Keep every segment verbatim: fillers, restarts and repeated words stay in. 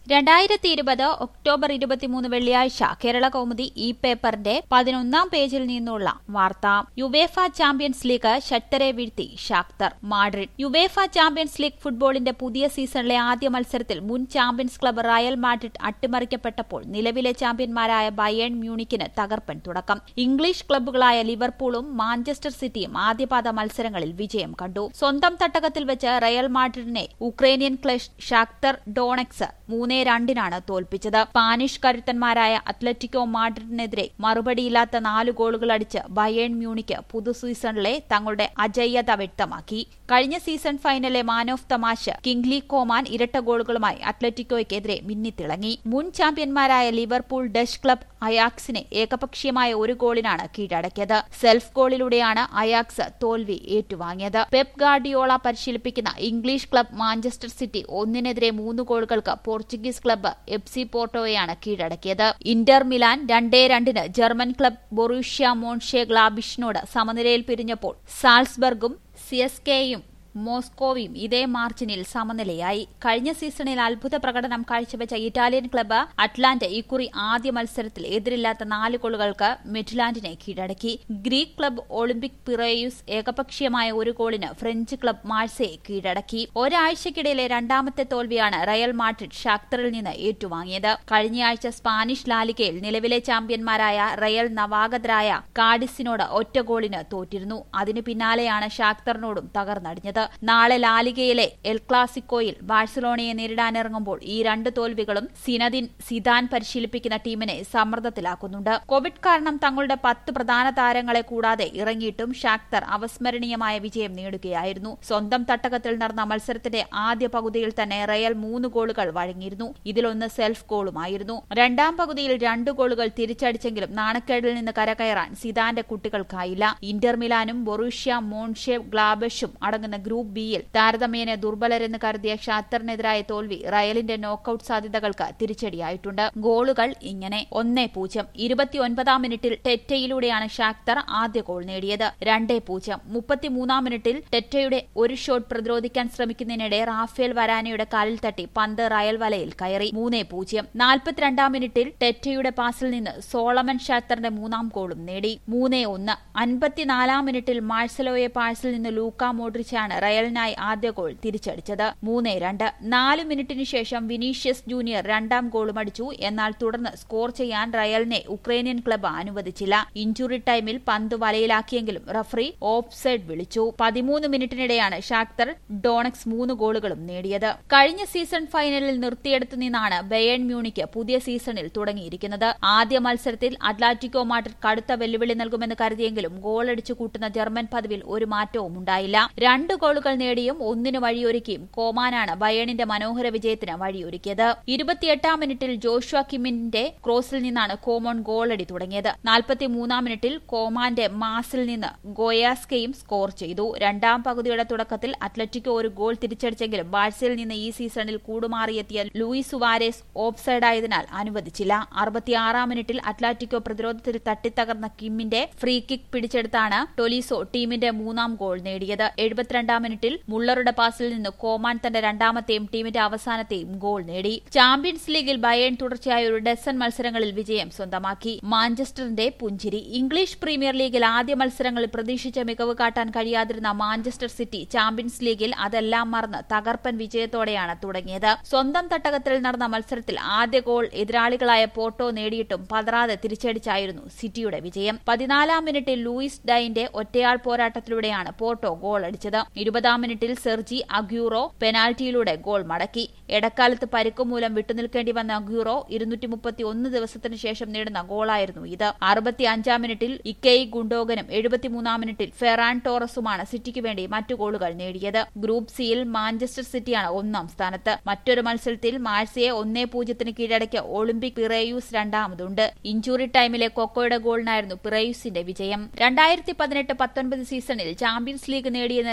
രണ്ടായിരത്തി ഇരുപത് ഒക്ടോബർ ഇരുപത്തിമൂന്ന് വെള്ളിയാഴ്ച കേരള കൗമുദി ഈ പേപ്പറിന്റെ പതിനൊന്നാം പേജിൽ നിന്നുള്ള വാർത്ത. യുവേഫ ചാമ്പ്യൻസ് ലീഗ് ശക്തരെ വീഴ്ത്തി Shakhtar Madrid. UEFA champions league ഫുട്ബോളിന്റെ പുതിയ സീസണിലെ ആദ്യ മത്സരത്തിൽ മുൻ ചാമ്പ്യൻസ് ക്ലബ് റയൽ മാഡ്രിഡ് അട്ടിമറിക്കപ്പെട്ടപ്പോൾ നിലവിലെ ചാമ്പ്യന്മാരായ ബയേൺ മ്യൂണിക്കിന് തകർപ്പൻ തുടക്കം. ഇംഗ്ലീഷ് ക്ലബ്ബുകളായ ലിവർപൂളും മാഞ്ചസ്റ്റർ സിറ്റിയും ആദ്യപാദ മത്സരങ്ങളിൽ വിജയം കണ്ടു. സ്വന്തം തട്ടകത്തിൽ വെച്ച് റയൽ മാഡ്രിഡിനെ ഉക്രൈനിയൻ ക്ലഷ് ഷാക്തർ ഡോണെറ്റ്സ് മൂന്നേ രണ്ടിനാണ് തോൽപ്പിച്ചത്. സ്പാനിഷ് കരുത്തന്മാരായ അത്ലറ്റിക്കോ മാഡ്രിഡിനെതിരെ മറുപടിയില്ലാത്ത നാല് ഗോളുകൾ അടിച്ച് ബയേൺ മ്യൂണിക്ക് പുതു സീസണിലെ തങ്ങളുടെ അജയ്യത വ്യക്തമാക്കി. കഴിഞ്ഞ സീസൺ ഫൈനലിലെ man of the match Kingsley Coman ഇരട്ട ഗോളുകളുമായി അത്ലറ്റിക്കോയ്ക്കെതിരെ മിന്നിത്തിളങ്ങി. മുൻ ചാമ്പ്യന്മാരായ ലിവർപൂൾ ഡച്ച് ക്ലബ് അയാക്സിനെ ഏകപക്ഷീയമായ ഒരു ഗോളിനാണ് കീഴടക്കിയത്. സെൽഫ് ഗോളിലൂടെയാണ് അയാക്സ് തോൽവി ഏറ്റുവാങ്ങിയത്. പെപ് ഗാർഡിയോള പരിശീലിപ്പിക്കുന്ന ഇംഗ്ലീഷ് ക്ലബ് മാഞ്ചസ്റ്റർ സിറ്റി ഒന്നിനെതിരെ മൂന്ന് ഗോളുകൾക്ക് പോർച്ചുഗീസ് ക്ലബ്ബ് എഫ് സി പോർട്ടോയെയാണ് കീഴടക്കിയത്. ഇന്റർ മിലാൻ രണ്ടേ രണ്ടിന് ജർമ്മൻ ക്ലബ് ബൊറൂഷ്യ മോൺഷെ ഗ്ലാബിഷിനോട് സമനിലയിൽ പിരിഞ്ഞപ്പോൾ സാൽസ്ബർഗും സി എസ് കെയും മോസ്കോവിയും ഇതേ മാർജിനിൽ സമനിലയായി. കഴിഞ്ഞ സീസണിൽ അത്ഭുത പ്രകടനം കാഴ്ചവെച്ച ഇറ്റാലിയൻ ക്ലബ്ബ് അറ്റ്ലാന്റ ഇക്കുറി ആദ്യ മത്സരത്തിൽ എതിരില്ലാത്ത നാല് ഗോളുകൾക്ക് മിഡ്ലാൻഡിനെ കീഴടക്കി. ഗ്രീക്ക് ക്ലബ്ബ് ഒളിമ്പിക് പിറേയൂസ് ഏകപക്ഷീയമായ ഒരു ഗോളിന് ഫ്രഞ്ച് ക്ലബ്ബ് മാഴ്സയെ കീഴടക്കി. ഒരാഴ്ചക്കിടയിലെ രണ്ടാമത്തെ തോൽവിയാണ് റയൽ മാഡ്രിഡ് ഷാക്തറിൽ നിന്ന് ഏറ്റുവാങ്ങിയത്. കഴിഞ്ഞയാഴ്ച സ്പാനിഷ് ലാലിഗയിൽ നിലവിലെ ചാമ്പ്യന്മാരായ റയൽ നവാഗതരായ കാഡിസിനോട് ഒറ്റ ഗോളിന് തോറ്റിരുന്നു. അതിനു പിന്നാലെയാണ് ഷാക്തറിനോടും തകർന്നടിഞ്ഞത്. നാളെ ലാലിഗയിലെ എൽ ക്ലാസിക്കോയിൽ ബാഴ്സലോണയെ നേരിടാനിറങ്ങുമ്പോൾ ഈ രണ്ട് തോൽവികളും സിനദിൻ സിദാൻ പരിശീലിപ്പിക്കുന്ന ടീമിനെ സമ്മർദ്ദത്തിലാക്കുന്നുണ്ട്. കോവിഡ് കാരണം തങ്ങളുടെ പത്ത് പ്രധാന താരങ്ങളെ കൂടാതെ ഇറങ്ങിയിട്ടും ഷാക്തർ അവസ്മരണീയമായ വിജയം നേടുകയായിരുന്നു. സ്വന്തം തട്ടകത്തിൽ നടന്ന മത്സരത്തിന്റെ ആദ്യ പകുതിയിൽ തന്നെ റയൽ മൂന്ന് ഗോളുകൾ വഴങ്ങിയിരുന്നു. ഇതിലൊന്ന് സെൽഫ് ഗോളുമായിരുന്നു. രണ്ടാം പകുതിയിൽ രണ്ട് ഗോളുകൾ തിരിച്ചടിച്ചെങ്കിലും നാണക്കേടിൽ നിന്ന് കരകയറാൻ സിദാന്റെ കുട്ടികൾക്കായില്ല. ഇന്റർ മിലാനും ബൊറൂഷ്യ മോൺഷെ ഗ്ലാബഷും അടങ്ങുന്ന ഗ്രൂപ്പ് ബിയിൽ താരതമ്യേന ദുർബലരെന്ന് കരുതിയ ഷാക്തറിനെതിരായ തോൽവി റയലിന്റെ നോക്കൌട്ട് സാധ്യതകൾക്ക് തിരിച്ചടിയായിട്ടുണ്ട്. ഗോളുകൾ ഇങ്ങനെ: ഒന്നേ പൂജ്യം ഇരുപത്തിയൊൻപതാം മിനിറ്റിൽ ടെറ്റയിലൂടെയാണ് ഷാക്തർ ആദ്യ ഗോൾ നേടിയത്. രണ്ടേ പൂജ്യം മുപ്പത്തിമൂന്നാം മിനിറ്റിൽ ടെറ്റയുടെ ഒരു ഷോട്ട് പ്രതിരോധിക്കാൻ ശ്രമിക്കുന്നതിനിടെ റാഫേൽ വരാനയുടെ കാലിൽ തട്ടി പന്ത് റയൽ വലയിൽ കയറി. മൂന്നേ പൂജ്യം നാൽപ്പത്തിരണ്ടാം മിനിറ്റിൽ ടെറ്റയുടെ പാസിൽ നിന്ന് സോളമൻ ഷാക്തറിന്റെ മൂന്നാം ഗോളും നേടി. മൂന്നേ ഒന്ന് അൻപത്തിനാലാം മിനിറ്റിൽ മാഴ്സലോയെ പാഴ്സിൽ നിന്ന് ലൂക്ക മോഡ്രിച്ചാണ് റയലിനായി ആദ്യ ഗോൾ തിരിച്ചടിച്ചത്. മൂന്നേ രണ്ട് നാല് മിനിറ്റിനു ശേഷം വിനീഷ്യസ് ജൂനിയർ രണ്ടാം ഗോളും അടിച്ചു. എന്നാൽ തുടർന്ന് സ്കോർ ചെയ്യാൻ റയലിനെ ഉക്രൈനിയൻ ക്ലബ്ബ് അനുവദിച്ചില്ല. ഇഞ്ചുറി ടൈമിൽ പന്ത് വലയിലാക്കിയെങ്കിലും റഫറി ഓഫ് സൈഡ് വിളിച്ചു. പതിമൂന്ന് മിനിറ്റിനിടെയാണ് ഷാക്തർ ഡോണക്സ് മൂന്ന് ഗോളുകളും നേടിയത്. കഴിഞ്ഞ സീസൺ ഫൈനലിൽ നിർത്തിയെടുത്തു നിന്നാണ് ബയേൺ മ്യൂണിക്ക് പുതിയ സീസണിൽ തുടങ്ങിയിരിക്കുന്നത്. ആദ്യ മത്സരത്തിൽ അത്ലറ്റിക്കോ മാഡ്രിഡ് കടുത്ത വെല്ലുവിളി നൽകുമെന്ന് കരുതിയെങ്കിലും ഗോളടിച്ചു കൂട്ടുന്ന ജർമ്മൻ പതിവിൽ ഒരു മാറ്റവും ഉണ്ടായില്ല. രണ്ട് ഗോളുകൾ നേടിയും ഒന്നിന് വഴിയൊരുക്കിയും കോമാനാണ് ബയേണിന്റെ മനോഹര വിജയത്തിന് വഴിയൊരുക്കിയത്. ഇരുപത്തിയെട്ടാം മിനിറ്റിൽ ജോഷ്വ കിമ്മിന്റെ ക്രോസിൽ നിന്നാണ് കോമോൺ ഗോളടി തുടങ്ങിയത്. നാൽപ്പത്തിമൂന്നാം മിനിറ്റിൽ കോമാന്റെ മാസിൽ നിന്ന് ഗോയാസ്കയും സ്കോർ ചെയ്തു. രണ്ടാം പകുതിയുടെ തുടക്കത്തിൽ അത്ലറ്റിക്കോ ഒരു ഗോൾ തിരിച്ചടിച്ചെങ്കിലും ബാഴ്സയിൽ നിന്ന് ഈ സീസണിൽ കൂടുമാറിയെത്തിയ ലൂയിസ് സുവാരേസ് ഓഫ് സൈഡായതിനാൽ അനുവദിച്ചില്ല. അറുപത്തിയാറാം മിനിറ്റിൽ അത്ലറ്റിക്കോ പ്രതിരോധത്തിൽ തട്ടിത്തകർന്ന കിമ്മിന്റെ ഫ്രീ കിക്ക് പിടിച്ചെടുത്താണ് ടൊലീസോ ടീമിന്റെ മൂന്നാം ഗോൾ നേടിയത്. എഴുപത്തിരണ്ടാം മിനിറ്റിൽ മുള്ളറുടെ പാസിൽ നിന്ന് കോമാൻ തന്റെ രണ്ടാമത്തെയും ടീമിന്റെ അവസാനത്തെയും ഗോൾ നേടി. ചാമ്പ്യൻസ് ലീഗിൽ ബയേൺ തുടർച്ചയായ ഒരു ഡസൻ മത്സരങ്ങളിൽ വിജയം സ്വന്തമാക്കി. മാഞ്ചസ്റ്ററിന്റെ പുഞ്ചിരി. ഇംഗ്ലീഷ് പ്രീമിയർ ലീഗിൽ ആദ്യ മത്സരങ്ങളിൽ പ്രതീക്ഷിച്ച മികവ് കാട്ടാൻ കഴിയാതിരുന്ന മാഞ്ചസ്റ്റർ സിറ്റി ചാമ്പ്യൻസ് ലീഗിൽ അതെല്ലാം മറന്ന് തകർപ്പൻ വിജയത്തോടെയാണ് തുടങ്ങിയത്. സ്വന്തം തട്ടകത്തിൽ നടന്ന മത്സരത്തിൽ ആദ്യ ഗോൾ എതിരാളികളായ പോർട്ടോ നേടിയിട്ടും പതറാതെ തിരിച്ചടിച്ചായിരുന്നു സിറ്റിയുടെ വിജയം. പതിനാലാം മിനിറ്റിൽ ലൂയിസ് ഡൈന്റെ ഒറ്റയാൾ പോരാട്ടത്തിലൂടെയാണ് പോർട്ടോ ഗോൾ അടിച്ചത്. ഇരുപതാം മിനിറ്റിൽ സെർജി അഗ്യൂറോ പെനാൽറ്റിയിലൂടെ ഗോൾ മടക്കി. ഇടക്കാലത്ത് പരിക്കു മൂലം വിട്ടുനിൽക്കേണ്ടി വന്ന അഗ്യൂറോ ഇരുന്നൂറ്റി മുപ്പത്തി ഒന്ന് ദിവസത്തിനു ശേഷം നേടുന്ന ഗോളായിരുന്നു ഇത്. അറുപത്തിയഞ്ചാം മിനിറ്റിൽ ഇക്കെയ് ഗുണ്ടോഗനും എഴുപത്തിമൂന്നാം മിനിറ്റിൽ ഫെറാൻ ടോറസുമാണ് സിറ്റിക്ക് വേണ്ടി മറ്റു ഗോളുകൾ നേടിയത്. ഗ്രൂപ്പ് സിയിൽ മാഞ്ചസ്റ്റർ സിറ്റിയാണ് ഒന്നാം സ്ഥാനത്ത്. മറ്റൊരു മത്സരത്തിൽ മാഴ്സയെ ഒന്നേ പൂജ്യത്തിന് കീഴടക്കിയ ഒളിമ്പിക് പിറേയൂസ് രണ്ടാമതുണ്ട്. ഇഞ്ചുറി ടൈമിലെ കൊക്കോയുടെ ഗോളിനായിരുന്നു പിറേയൂസിന്റെ വിജയം. രണ്ടായിരത്തി പതിനെട്ട് പത്തൊൻപത് സീസണിൽ ചാമ്പ്യൻസ് ലീഗ് നേടിയെന്ന ലിവർപൂൾ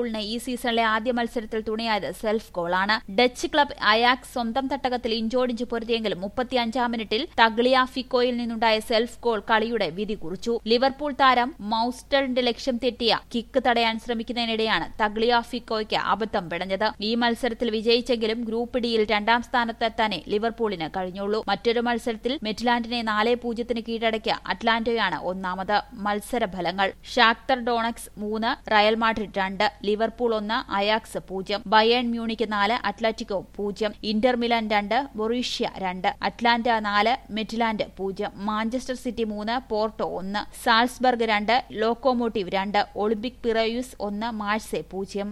ലിവർപൂളിന് ഈ സീസണിലെ ആദ്യ മത്സരത്തിൽ തുണയായത് സെൽഫ് ഗോളാണ്. ഡച്ച് ക്ലബ് അയാക്സ് സ്വന്തം തട്ടകത്തിൽ ഇഞ്ചോടിഞ്ച് പൊരുതിയെങ്കിലും മുപ്പത്തിയഞ്ചാം മിനിറ്റിൽ തഗ്ലിയാഫിക്കോയിൽ നിന്നുണ്ടായ സെൽഫ് ഗോൾ കളിയുടെ വിധി കുറിച്ചു. ലിവർപൂൾ താരം മൌസ്റ്ററിന്റെ ലക്ഷ്യം തെറ്റിയ കിക്ക് തടയാൻ ശ്രമിക്കുന്നതിനിടെയാണ് തഗ്ലിയാഫിക്കോയ്ക്ക് അബദ്ധം പിടഞ്ഞത്. ഈ മത്സരത്തിൽ വിജയിച്ചെങ്കിലും ഗ്രൂപ്പ് ഡിയിൽ രണ്ടാം സ്ഥാനത്തെത്താനേ ലിവർപൂളിന് കഴിഞ്ഞുള്ളൂ. മറ്റൊരു മത്സരത്തിൽ മിഡ്ലാൻഡിനെ നാല് പൂജ്യത്തിന് കീഴടക്കിയ അറ്റ്ലാന്റോയാണ് ഒന്നാമത്. മത്സരഫലങ്ങൾ: ഷാക്തർ ഡോണക്സ് മൂന്ന്, റയൽ മാഡ്രിഡ് രണ്ട്, ലിവർപൂൾ ഒന്ന്, അയാക്സ് പൂജ്യം, ബയേൺ മ്യൂണിക്ക് നാല്, അത്ലറ്റിക്കോ പൂജ്യം, ഇന്റർ മിലാൻ രണ്ട്, ബൊറൂഷ്യ രണ്ട്, അറ്റ്ലാന്റ നാല്, മിഡ്ലാൻഡ് പൂജ്യം, മാഞ്ചസ്റ്റർ സിറ്റി മൂന്ന്, പോർട്ടോ ഒന്ന്, സാൽസ്ബർഗ് രണ്ട്, ലോക്കോമോട്ടീവ് രണ്ട്, ഒളിമ്പിക് പിറയൂസ് ഒന്ന്, മാഴ്സെ പൂജ്യം.